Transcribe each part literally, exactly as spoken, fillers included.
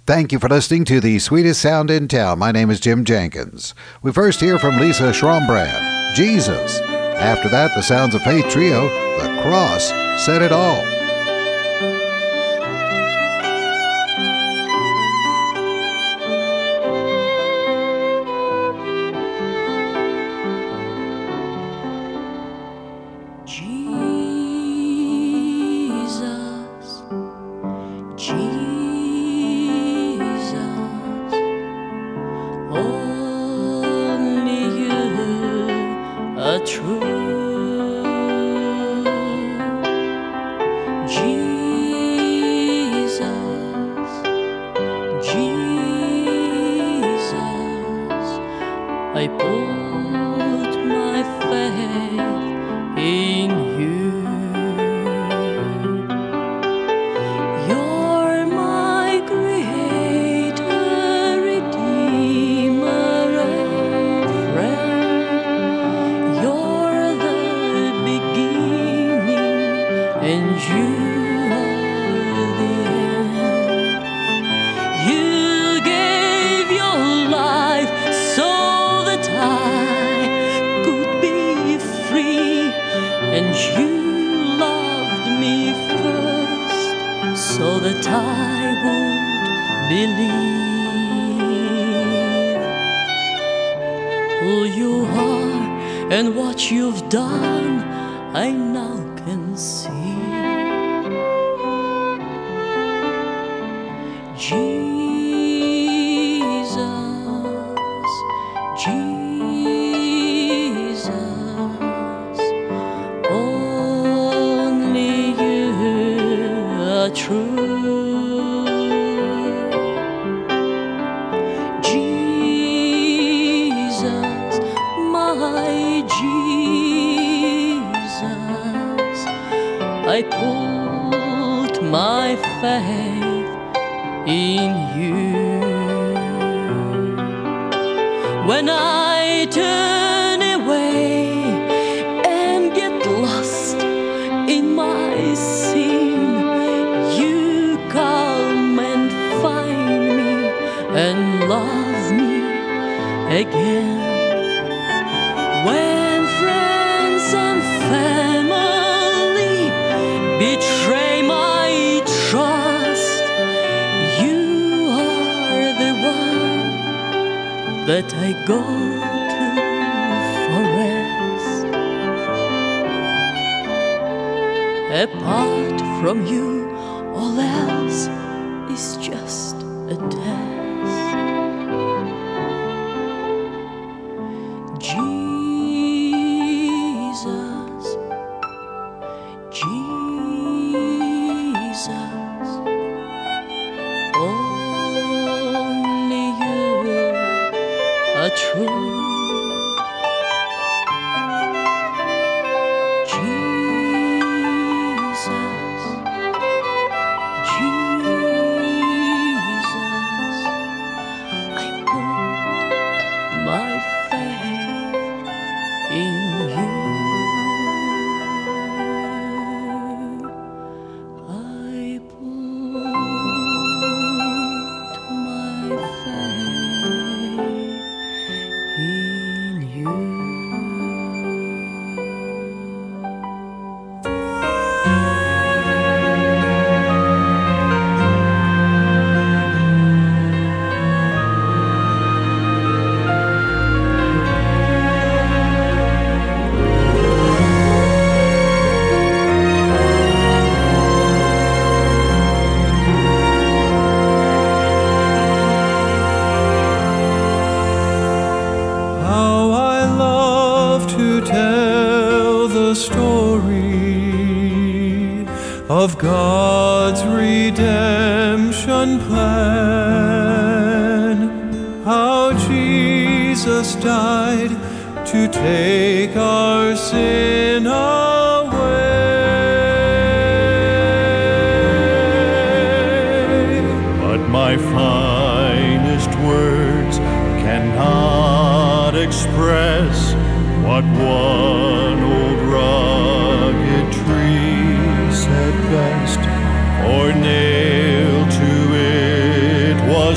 Thank you for listening to the sweetest sound in town. My name is Jim Jenkins. We first hear from Lisa Schrambrand, Jesus. After that, the Sounds of Faith trio, The Cross Said It All. I put my faith in you. When I turn away and get lost in my sin, you come and find me and love me again. When friends and family betray my trust, you are the one that I go to for rest. Apart from you, all else is just a test. Jesus, Jesus, only you are true. Jesus, Jesus, I put my faith in you. I put my faith in you. How I love to tell the story of God's redemption plan. How Jesus died to take our sin away. But my finest words cannot express what one old rugged tree said best, for nailed to it was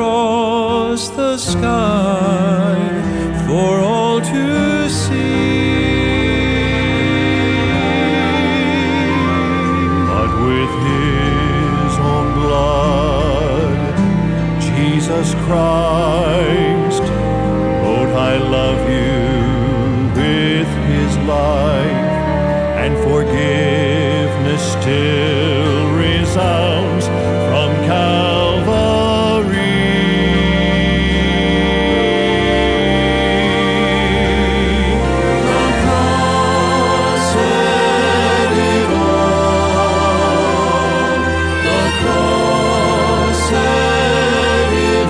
across the sky for all to see. But with his own blood, Jesus Christ wrote I love you with his life, and forgiveness still resounds from Calvary. The cross said it all. The cross said it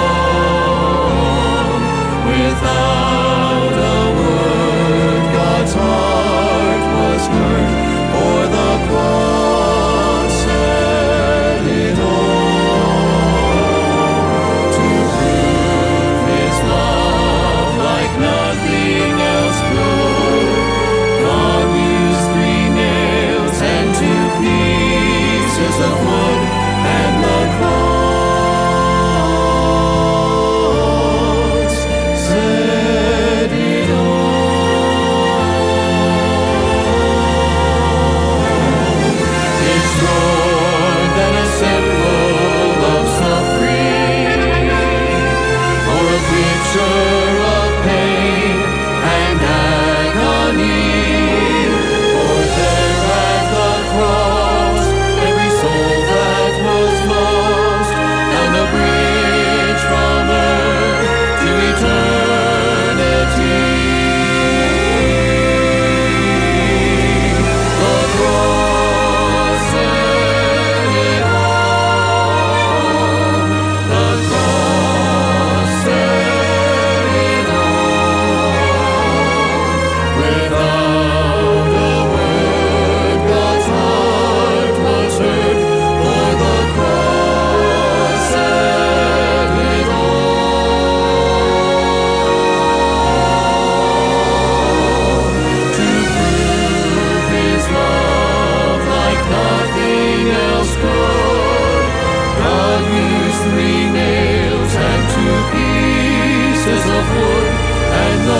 all. Without a word, God's heart was hurt, for the cross said it all. To prove his love like nothing else could, God used three nails and two pieces of wood, and the cross said it all. It's more than a symbol of suffering, or a picture of pain and agony. For there at the cross, every soul that was lost found a bridge from earth to eternity. The cross said it all. The cross said it all. Without a word, God's heart was hurt, for the cross said it all. To prove his love like nothing else could, God used three nails and two pieces of wood, and the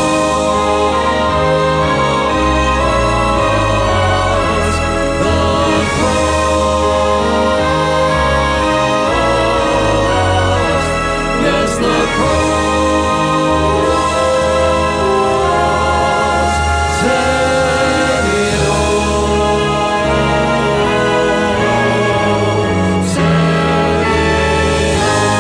cross, the cross, yes, the cross said it all. Said it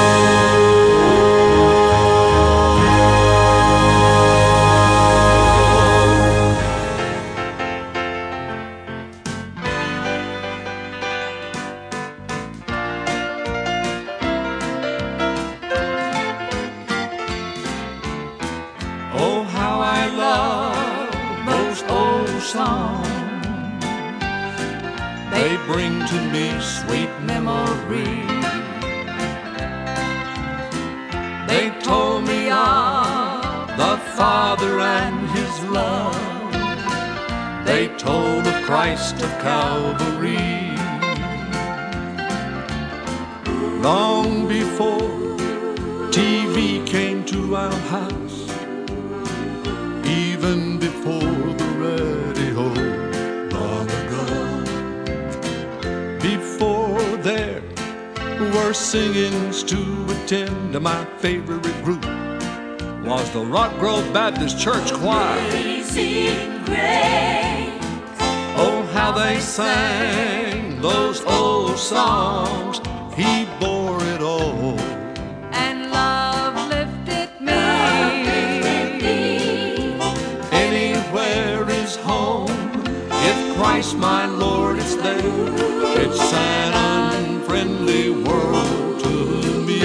Oh, how I love those old songs. They bring to me sweet memories. They told me of the Father and his love. They told of Christ of Calvary. Long before T V came to our house, even before the radio, long ago, before there were singings to attend, my favorite group was the Rock Grove Baptist Church Choir. Amazing grace. Oh, how they sang those old songs. He bore it all. And love lifted me. Anywhere is home. If Christ my Lord is there, it's an unfriendly world to me.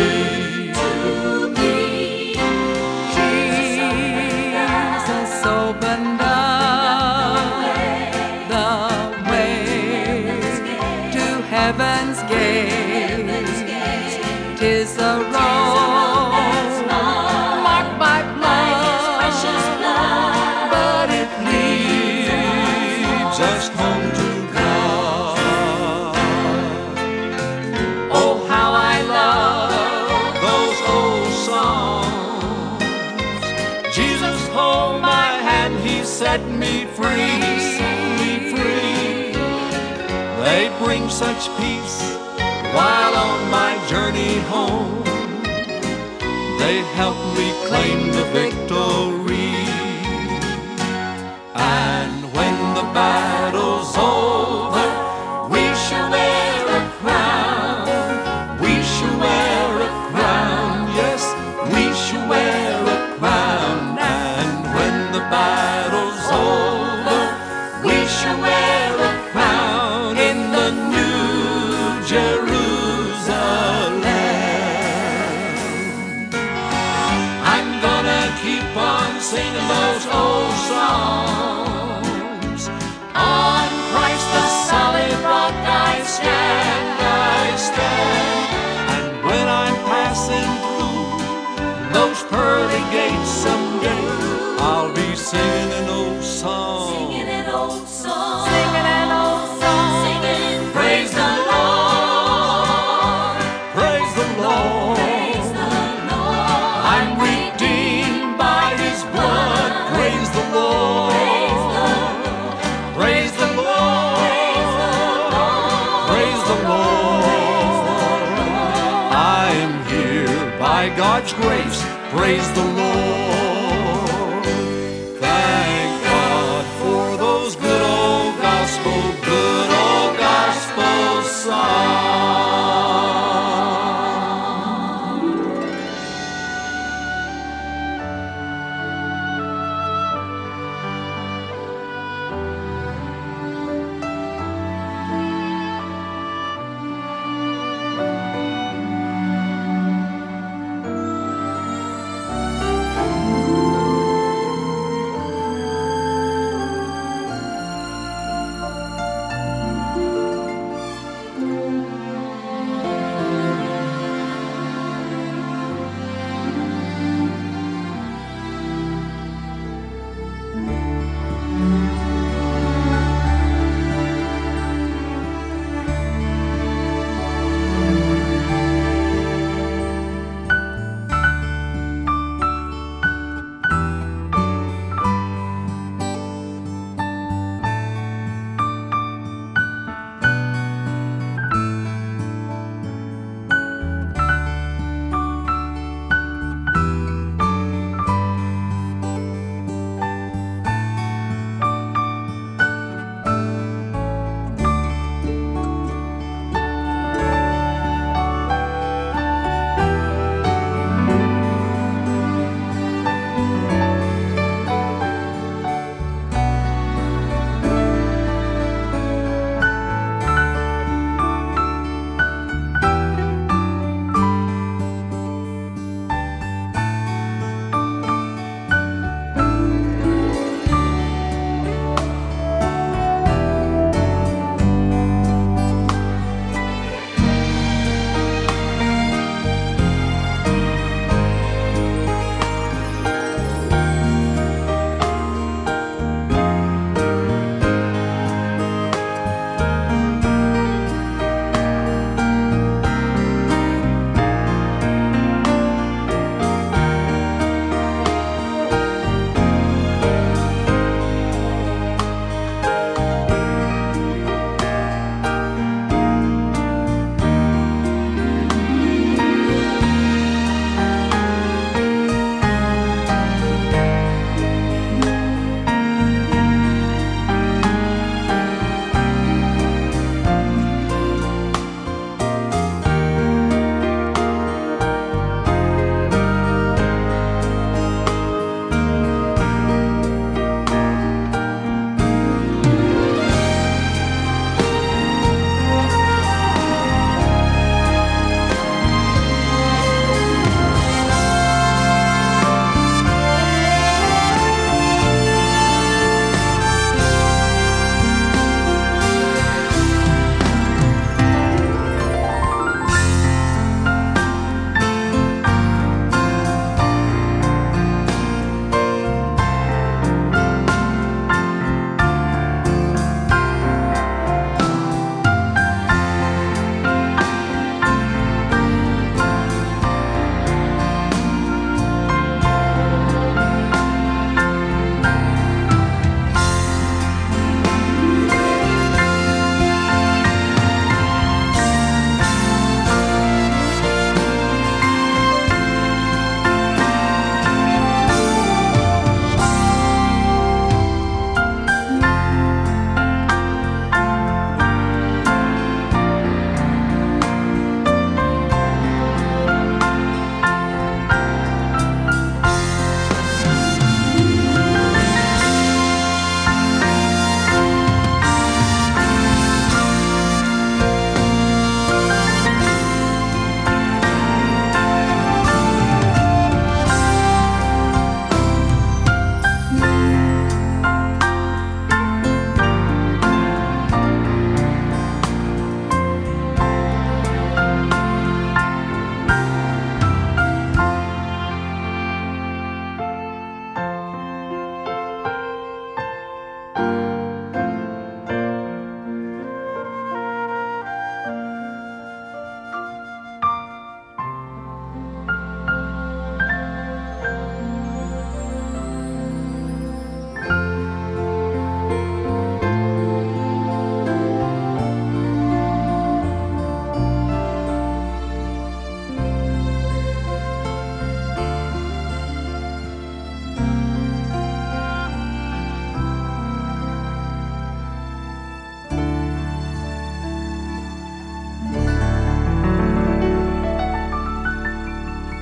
Jesus opened up the way to heaven's gate. set me free, set me free. They bring such peace while on my journey home. They help me claim the victory. And when the battle's over, we shall wear a crown. We shall wear a crown. Yes, we shall wear a crown. And when the battle's over, we shall wear a crown in the New Jerusalem. I'm gonna keep on singing those old songs. On Christ the solid rock I stand, I stand. And when I'm passing through those pearly gates someday, I'll be singing an old song. Singing an old song. Singing an old song. Singing, Praise the Lord, praise the Lord. praise the Lord. I'm redeemed by His blood. Praise the Lord, praise the Lord, praise the Lord. I'm here by God's grace. Praise the Lord. Thank God for those good old gospel, good old gospel songs.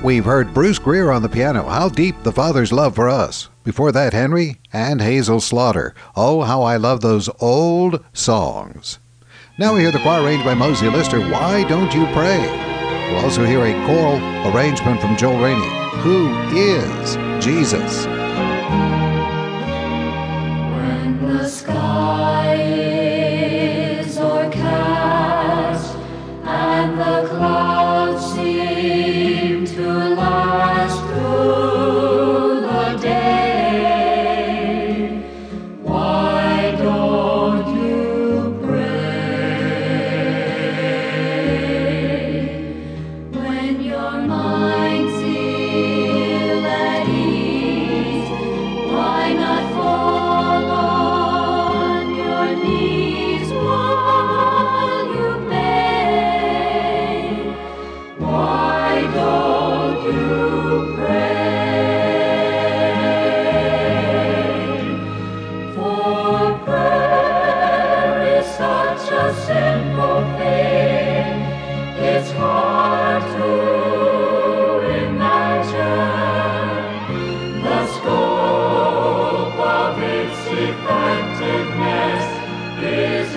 We've heard Bruce Greer on the piano, How Deep the Father's Love for Us. Before that, Henry and Hazel Slaughter, Oh, How I Love Those Old Songs. Now we hear the choir arranged by Mosey Lister, Why Don't You Pray? We'll also hear a choral arrangement from Joel Rainey, Who is Jesus? When the sky is o'ercast and the clouds seem to last through the day, why don't you pray? When your mind's ill at ease, why not fall on your knees while you pray? Why don't you pray? For prayer is such a simple thing, it's hard to imagine the scope of its effectiveness is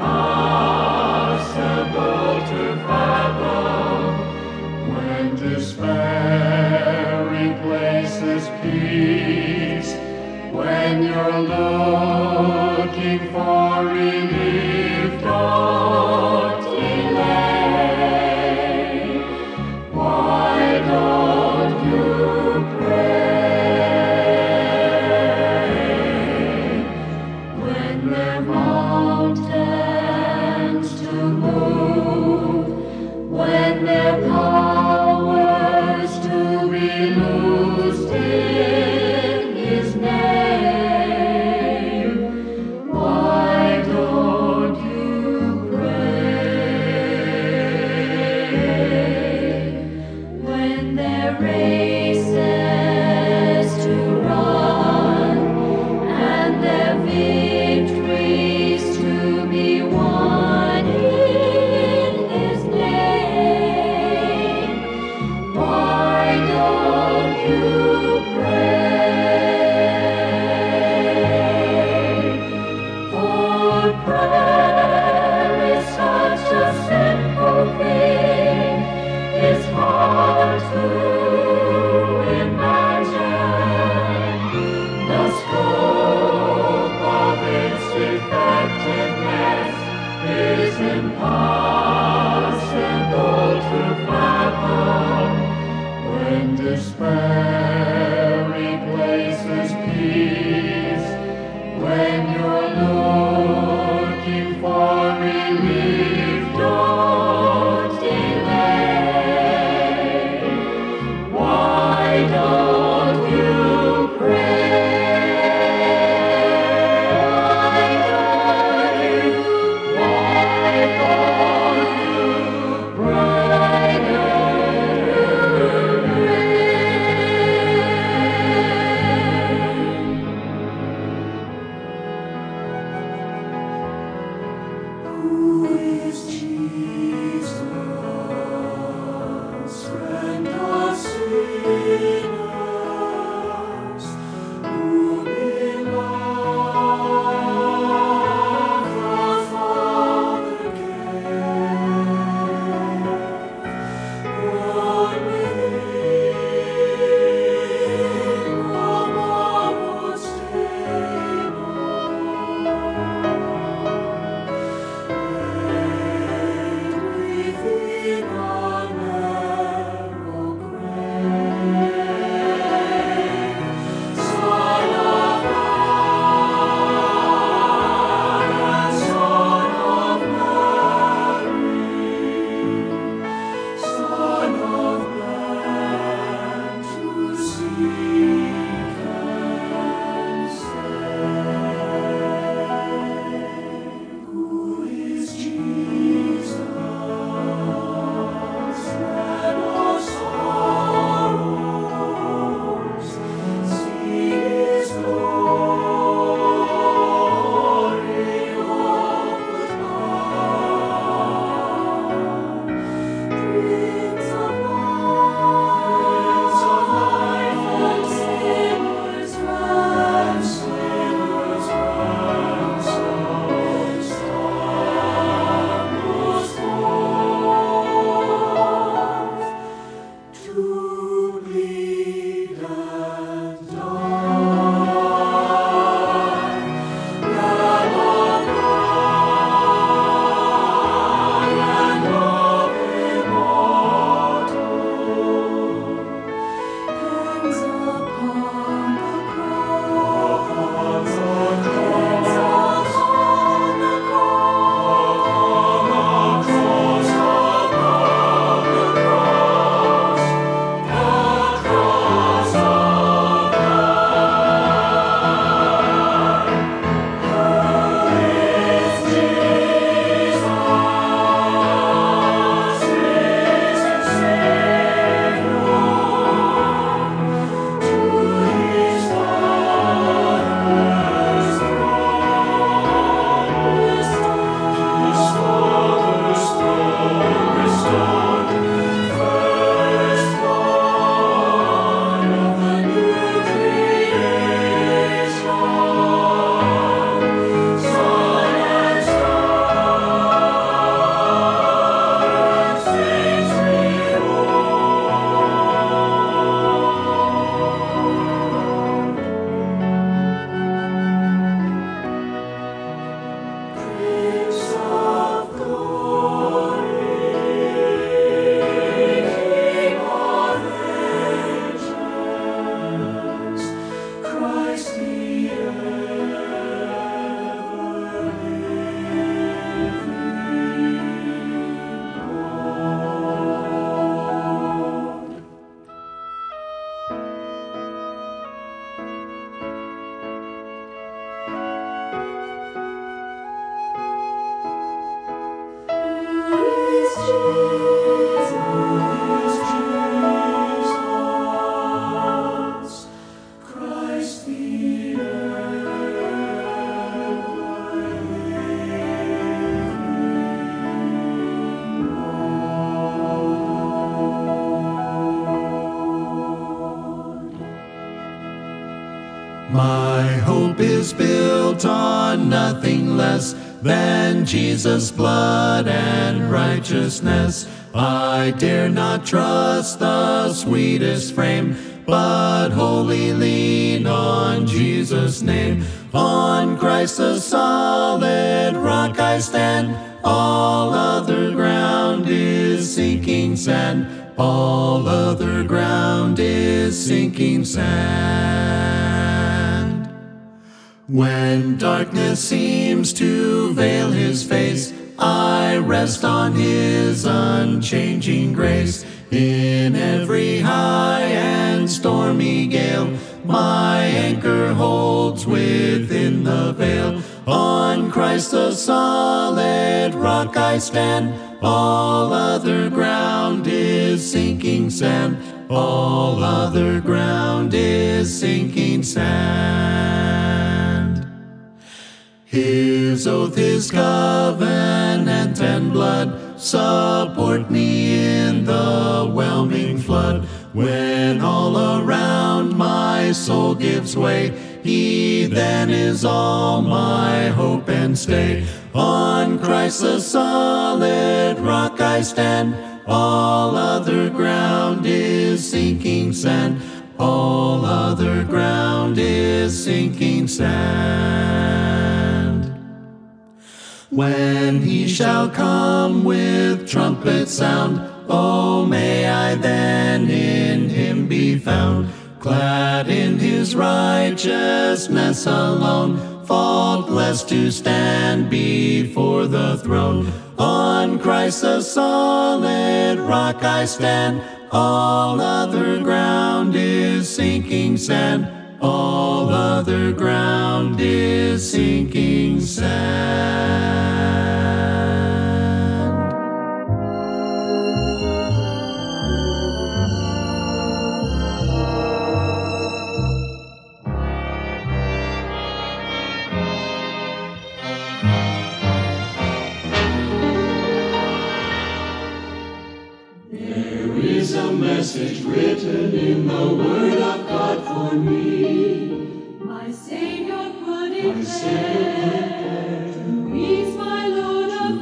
impossible to fathom. When despair replaces peace, when you're looking for relief, don't delay. Why don't you pray? When there are mountains to move, when there are powers to be loosed in His name, why don't you pray? When there are races to run and there are victories to be won in His name, why don't you pray? For prayer is such a simple thing, it's hard to imagine the scope of its effectiveness is impossible to fathom. When despair replaces peace, when you're looking for relief, don't delay. Why don't you pray? Why don't you, why don't you, why don't you pray? bleed and die. Lamb of God and love immortal, hangs upon the cross, hangs upon the cross, upon the cross, the cross of God. Who is Jesus, risen Savior, to His Father's throne restored, His Father's throne restored, firstborn of the new creation, Sun and stars, saints Prince of glory, King of ages, Christ the ever-living God. Who is Jesus? Christ the My hope is built on nothing less than Jesus' blood and righteousness. I dare not trust the sweetest frame, but wholly lean on Jesus' name. On Christ the solid rock I stand, all other ground is sinking sand. All other ground is sinking sand. When darkness seems to veil His face, I rest on His unchanging grace. In every high and stormy gale, my anchor holds within the veil. On Christ the solid rock I stand, all other ground is sinking sand. All other ground is sinking sand. His oath, His covenant and blood support me in the whelming flood. When all around my soul gives way, He then is all my hope and stay. On Christ the solid rock I stand, all other ground is sinking sand. All other ground is sinking sand. When He shall come with trumpet sound, oh, may I then in Him be found, clad in His righteousness alone, faultless to stand before the throne. On Christ the solid rock I stand, all other ground is sinking sand. All other ground is sinking sand. There is a message written in the Word of God for me. My Savior put it My Savior there to ease my load of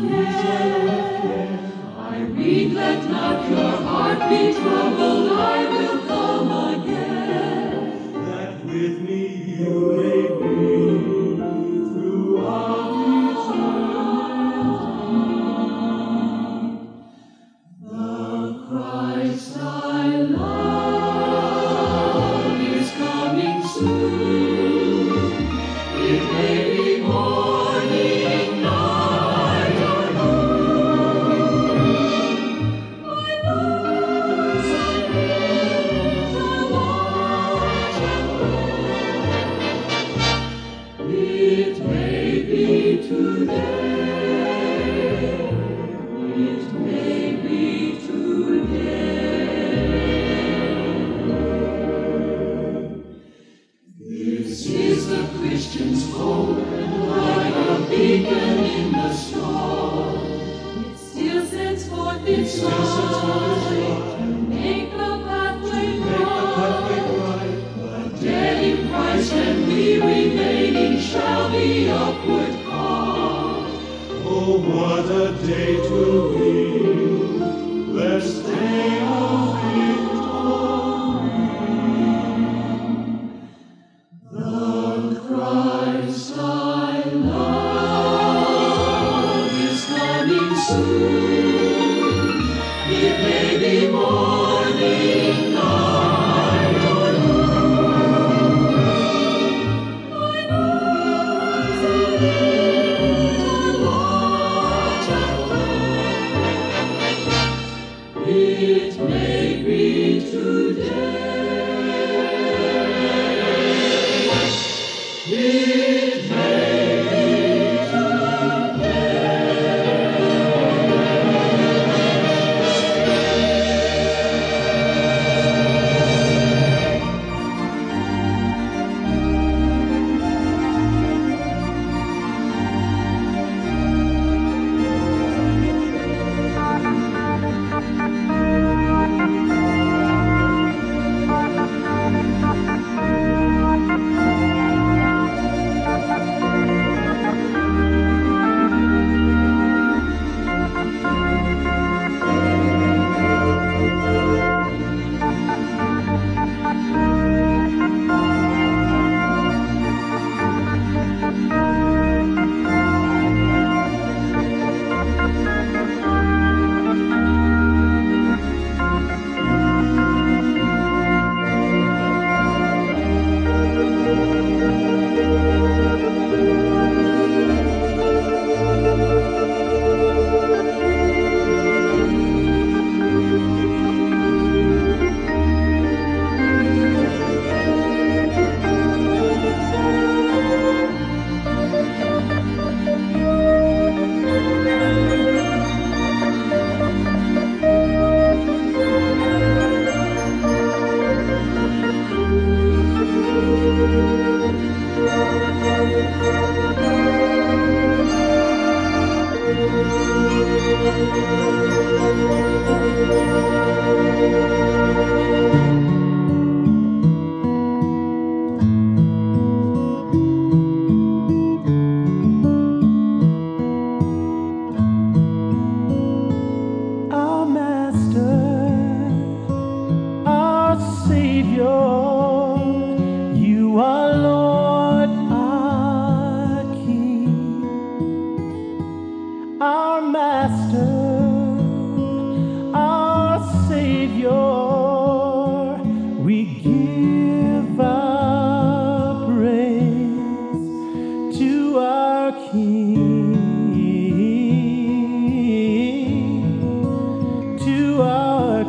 care. I read, let not your heart be troubled, I will come We give our praise to our King, to our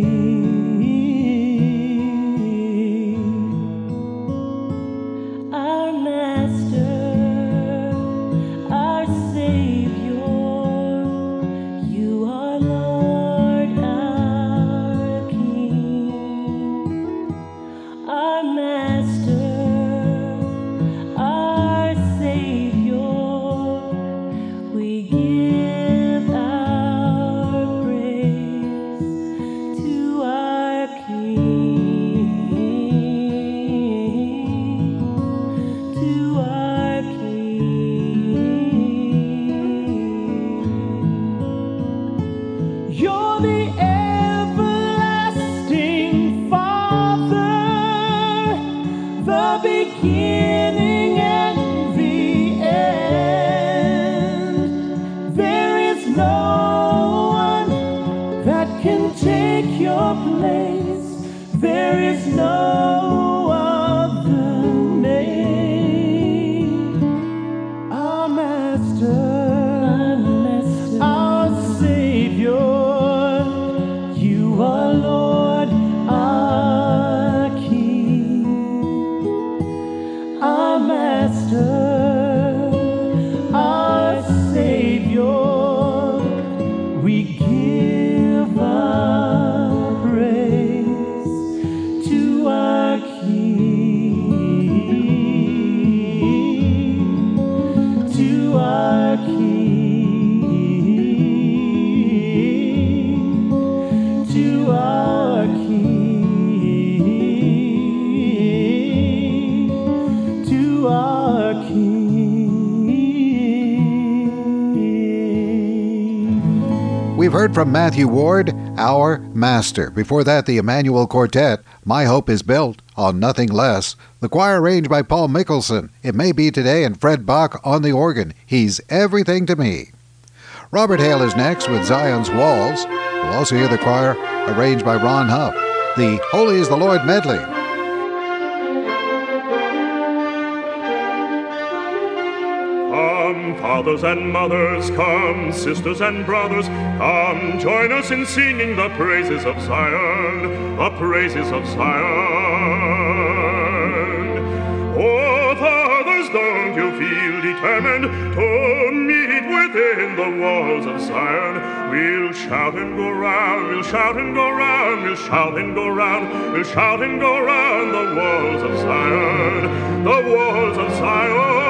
King, our Master, our Savior. You are Lord, our King, our Master, our Savior. We give our praise to our King, to our King. You're the everlasting Father, the beginning and the end. There is no one that can take your place. There is no other name. Our Master, our Savior, you are Lord, our King, our Master, our Savior. We give our praise to our King, to our King, to our King, to our King. We've heard from Matthew Ward, Our Master. Before that, the Emmanuel Quartet, My Hope is Built on Nothing Less. The choir arranged by Paul Mickelson, It May Be Today, and Fred Bach on the organ, He's Everything to Me. Robert Hale is next with Zion's Walls. We'll also hear the choir arranged by Ron Huff, the Holy is the Lord medley. Come, fathers and mothers, come, sisters and brothers, come, join us in singing the praises of Zion, the praises of Zion. Oh, fathers, don't you feel determined to meet within the walls of Zion? We'll shout and go round, we'll shout and go round, we'll shout and go round, we'll shout and go round the walls of Zion, the walls of Zion.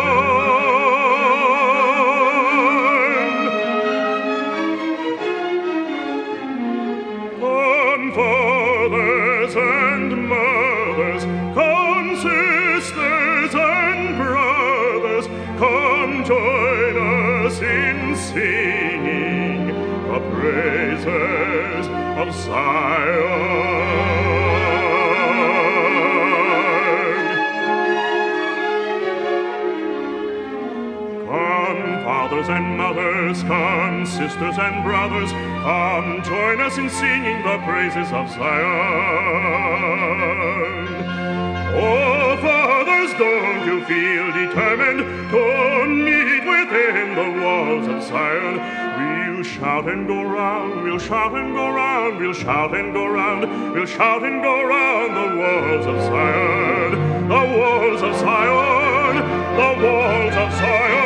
Fathers and mothers, come sisters and brothers, come join us in singing the praises of Zion. Come, fathers and mothers, come sisters and brothers, come join us in singing the praises of Zion. Oh, fathers, don't you feel determined to meet within the walls of Zion? We'll shout and go round, we'll shout and go round, we'll shout and go round, we'll shout and go round the walls of Zion, the walls of Zion, the walls of Zion.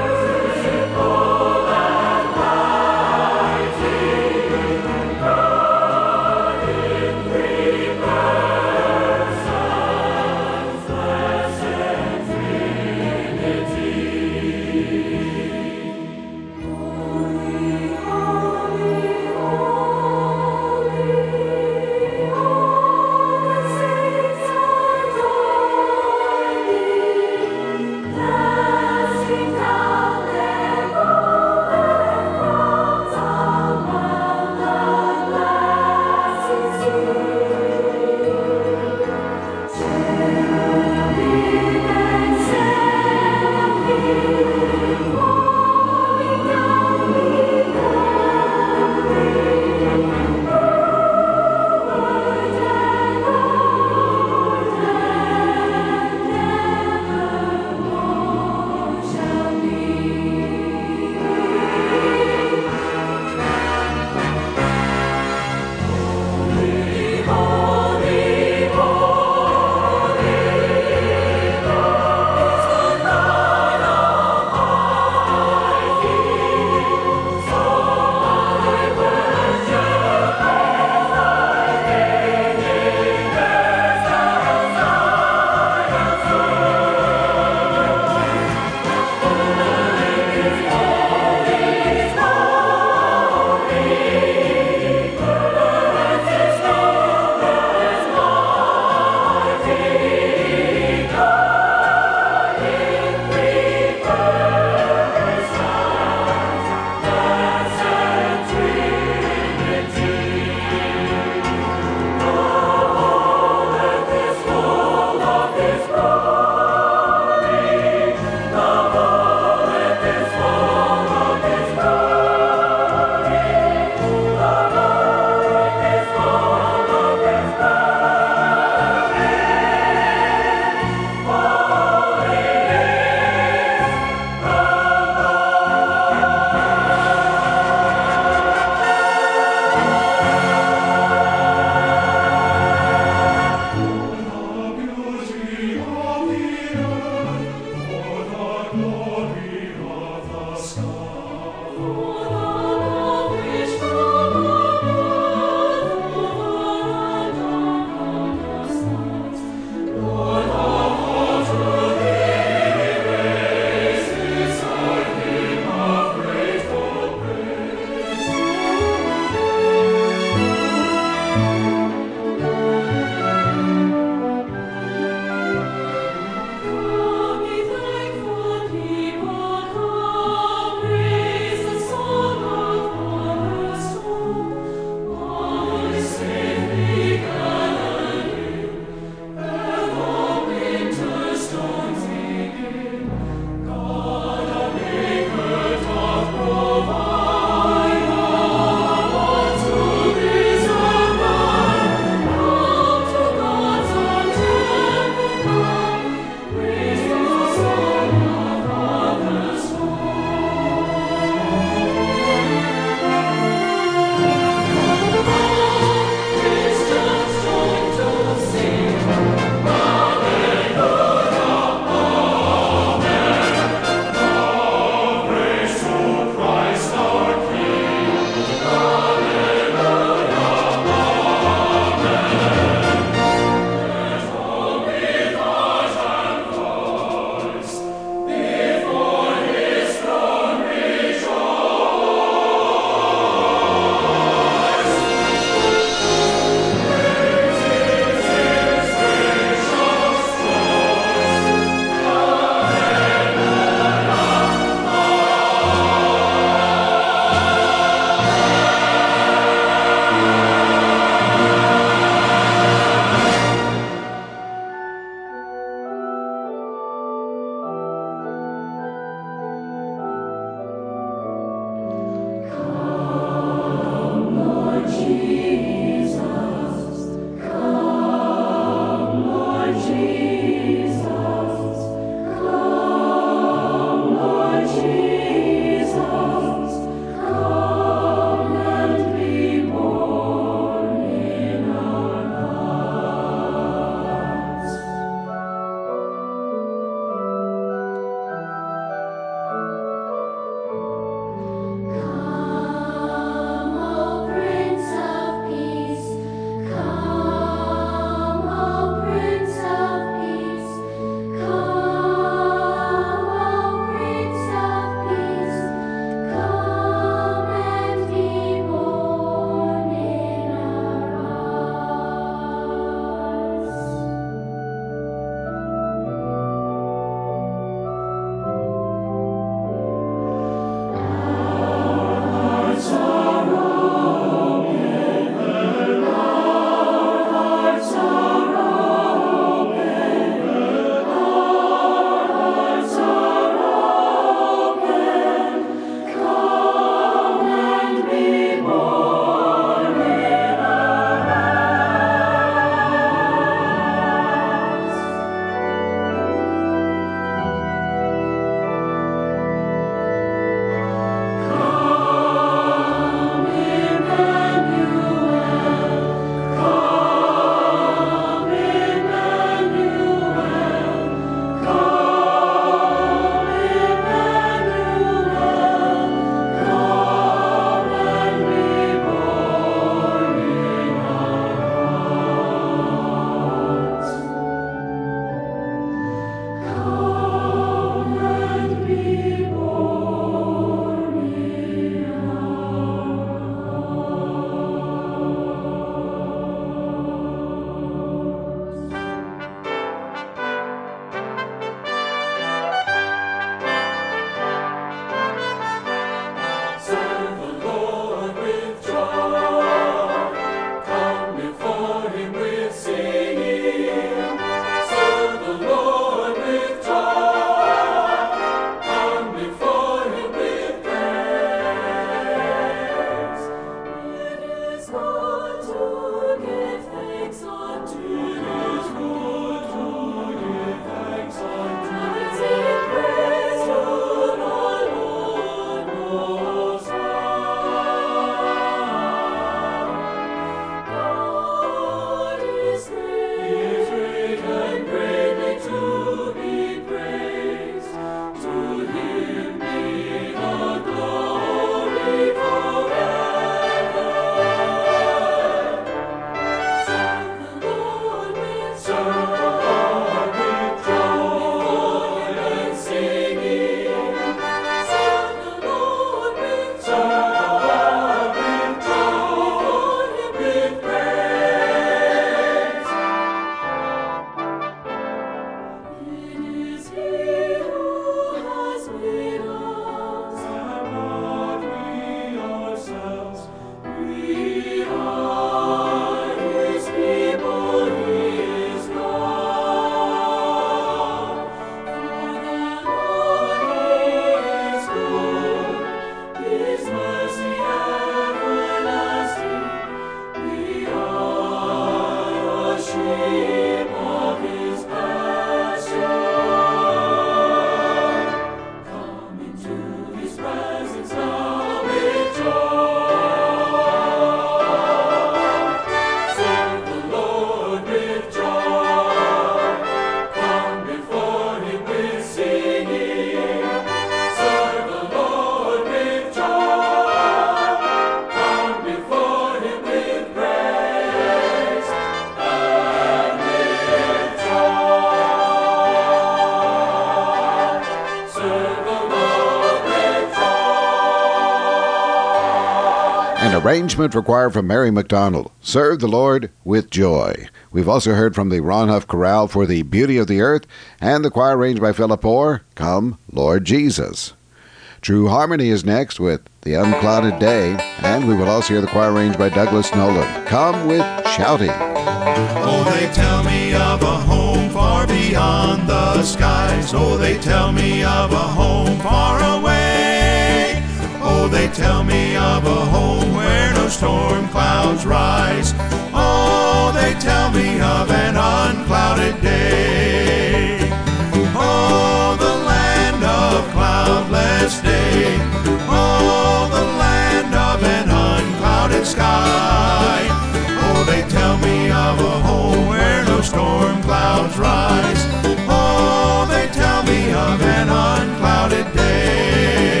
Arrangement for choir from Mary McDonald. Serve the Lord with joy. We've also heard from the Ron Huff Chorale for The Beauty of the Earth, and the choir arranged by Philip Orr, Come, Lord Jesus. True Harmony is next with The Unclouded Day, and we will also hear the choir arranged by Douglas Nolan, Come with Shouting. Oh, they tell me of a home far beyond the skies. Oh, they tell me of a home far away. Oh, they tell me of a home where no storm clouds rise. Oh, they tell me of an unclouded day. Oh, the land of cloudless day. Oh, the land of an unclouded sky. Oh, they tell me of a home where no storm clouds rise. Oh, they tell me of an unclouded day.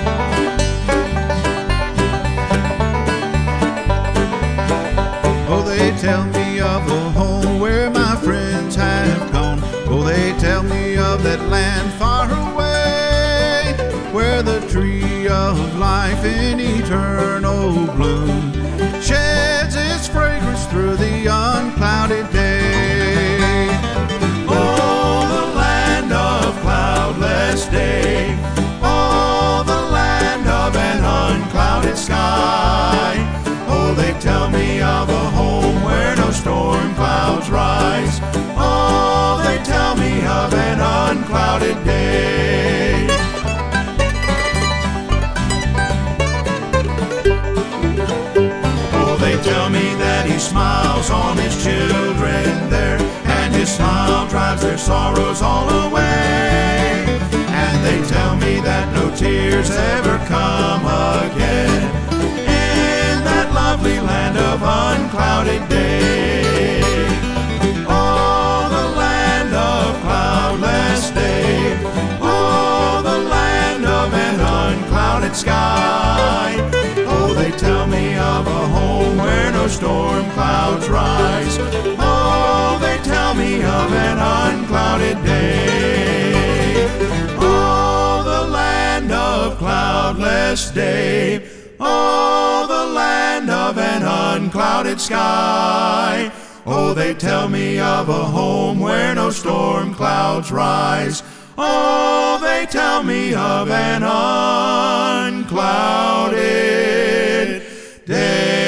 Oh, they tell me of a home where my friends have gone. Oh, they tell me of that land far away, where the tree of life in eternal bloom sheds its fragrance through the unclouded day. Oh, the land of cloudless day. Oh, the land of an unclouded sky. Oh, they tell me of a home where no storm clouds rise. Oh, they tell me of an unclouded day. Oh, they tell me that he smiles on his children there, and his smile drives their sorrows all away. And they tell me that no tears ever come again in that lovely land of unclouded day. Oh, the land of cloudless day. Oh, the land of an unclouded sky. Oh, they tell me of a home where no storm clouds rise. Oh, they tell me of an unclouded day. Oh, the land of cloudless day. Oh, the land of an unclouded sky. Oh, they tell me of a home where no storm clouds rise. Oh, they tell me of an unclouded day.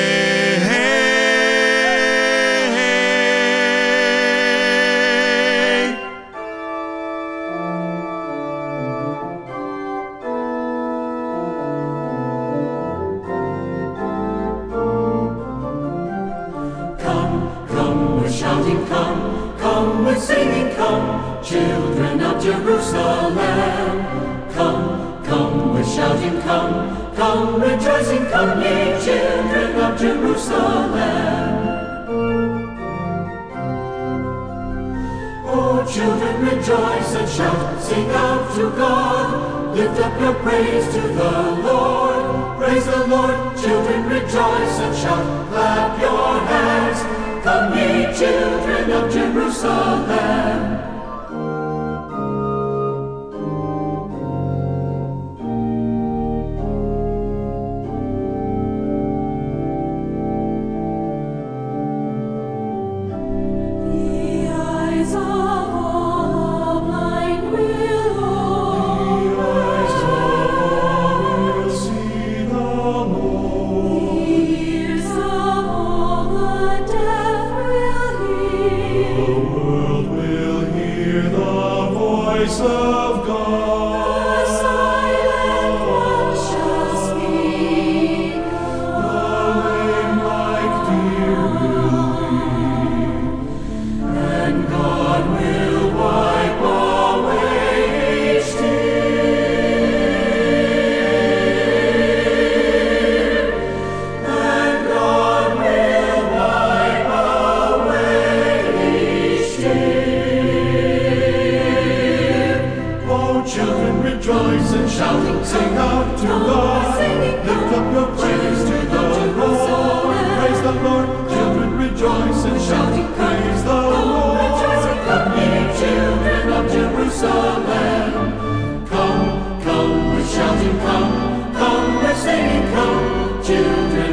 Shouting, come, come with singing, come, children of Jerusalem. Come, come with shouting, come, come rejoicing, come, ye children of Jerusalem. Oh, children, rejoice and shout, sing out to God, lift up your praise to the Lord. Praise the Lord, children, rejoice and shout, clap your hands. Come, ye children of Jerusalem. The eyes of all the blind will open. The eyes of all will see the Lord. The ears of all the deaf will hear. The world will hear the voice of God. The silent ones shall speak. The lame like deer will leap, And God will wipe away each tear. And God will wipe away each tear. Oh, children, rejoice and shouting, sing out to God. Lift up your praise to the Lord. Praise the Lord, children, rejoice and shout, praise the Lord. Come, ye children of Jerusalem. Come, come with shouting, come, come with singing, come, children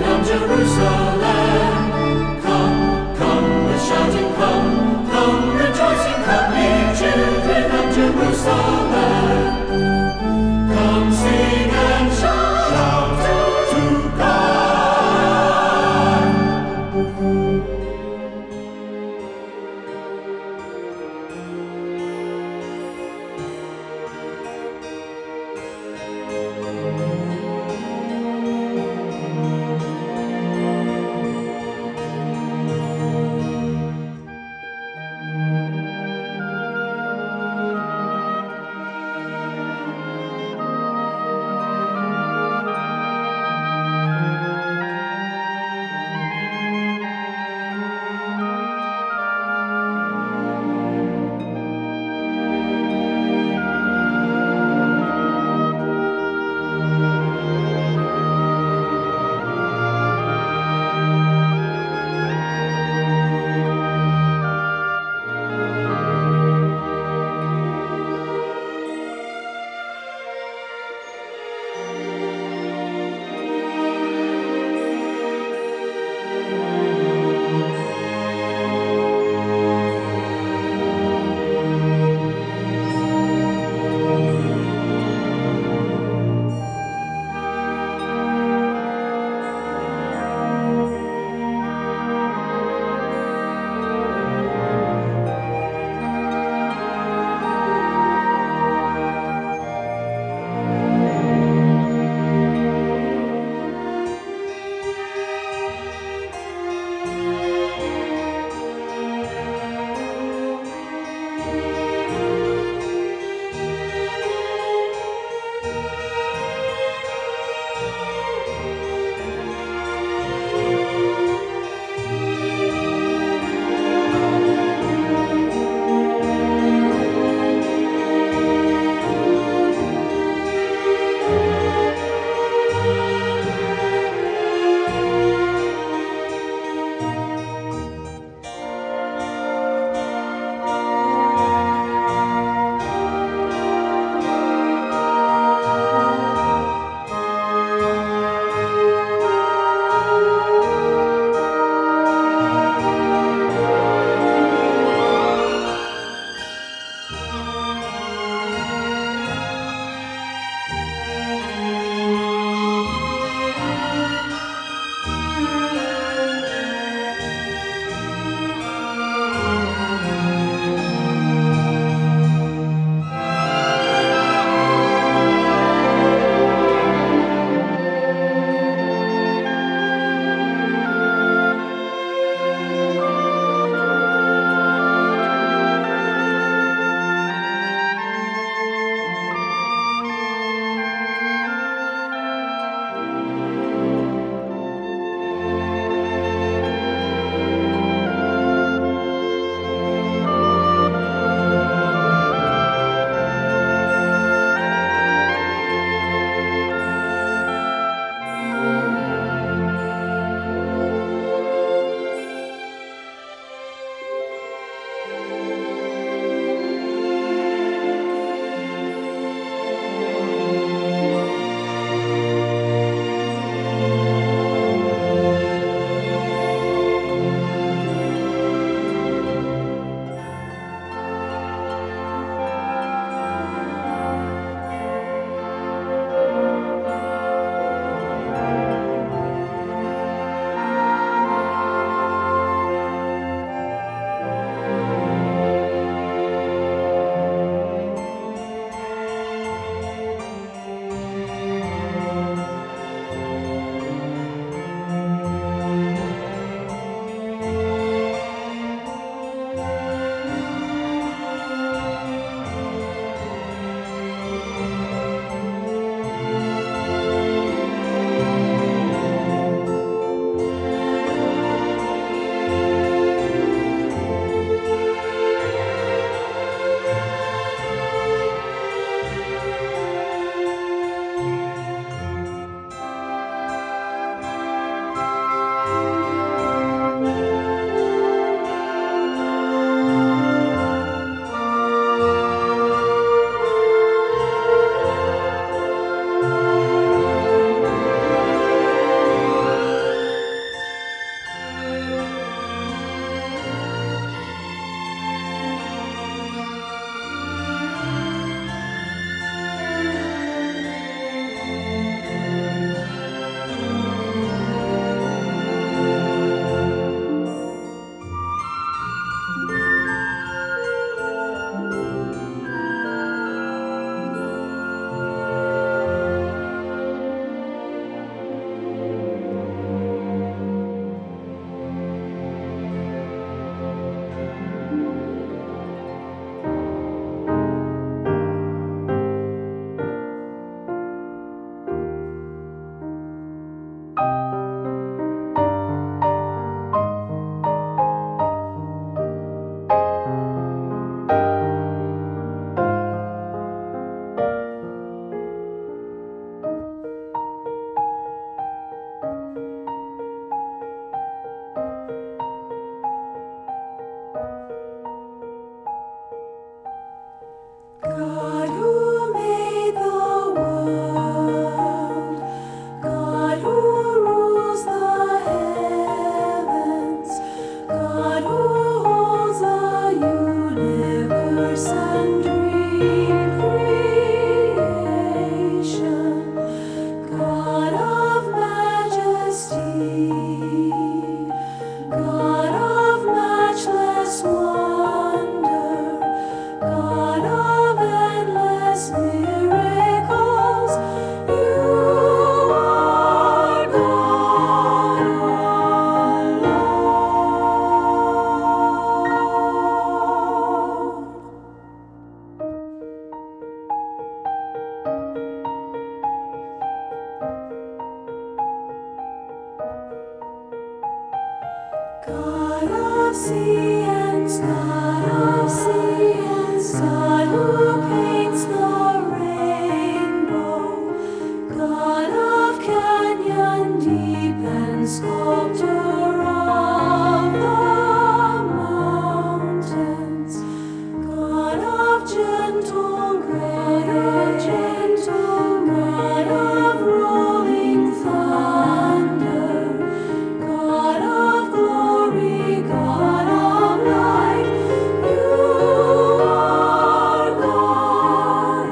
God of science, God of science, God who paints the rainbow, God of canyon deep and sculptor of the mountains, God of gentle grace, gentle God of rolling thunder, God of glory, God of light, you are God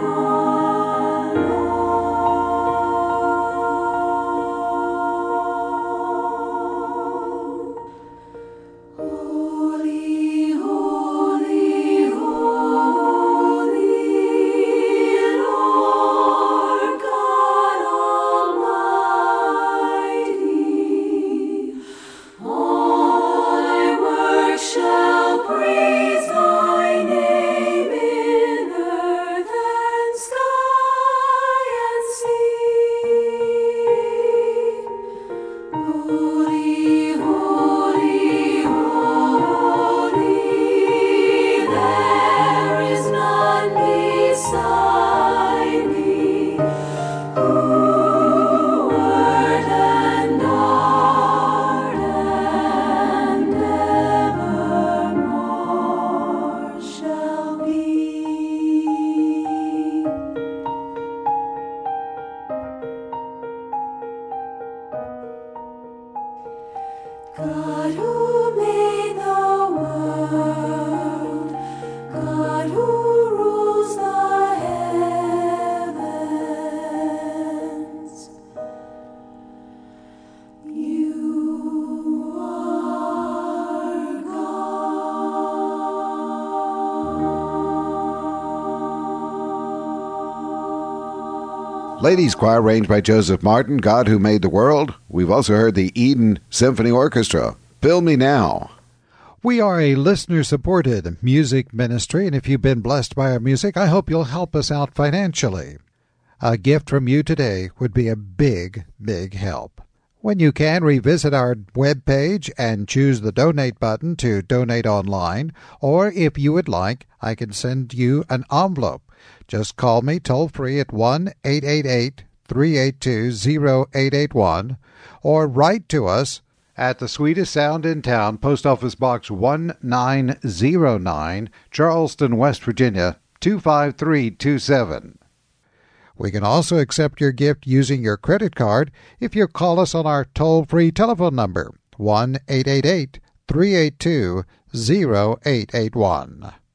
alone. Holy, holy, holy, Lord God Almighty. All thy works shall praise thy name in earth and sky and sea. Holy, holy, holy, there is none beside thee, who wert and art and evermore shall be. God who made the world, God who rules the heavens, you are God. Ladies Choir, arranged by Joseph Martin, God Who Made the World. We've also heard the Eden Symphony Orchestra, Fill Me Now. We are a listener-supported music ministry, and if you've been blessed by our music, I hope you'll help us out financially. A gift from you today would be a big, big help. When you can, revisit our webpage and choose the donate button to donate online, or if you would like, I can send you an envelope. Just call me toll-free at one eight eight eight, three eight two, zero eight eight one, or write to us at the sweetest sound in town, Post Office Box one nine zero nine, Charleston, West Virginia, two five three two seven. We can also accept your gift using your credit card if you call us on our toll-free telephone number, one eight eight eight, three eight two, zero eight eight one.